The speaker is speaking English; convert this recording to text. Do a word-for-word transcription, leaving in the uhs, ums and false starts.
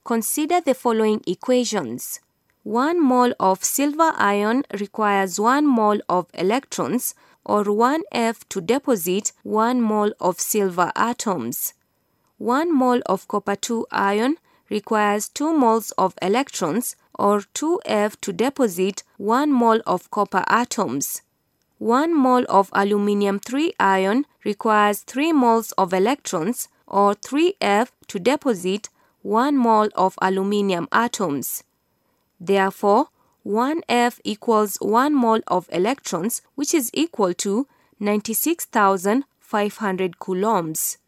Consider the following equations. one mole of silver iron requires one mole of electrons, or one F to deposit one mole of silver atoms. one mole of copper two ion requires two moles of electrons, or two F to deposit one mole of copper atoms. one mole of aluminium three ion requires three moles of electrons, or three F to deposit one mole of aluminium atoms. Therefore, one F equals one mole of electrons, which is equal to ninety-six thousand five hundred coulombs.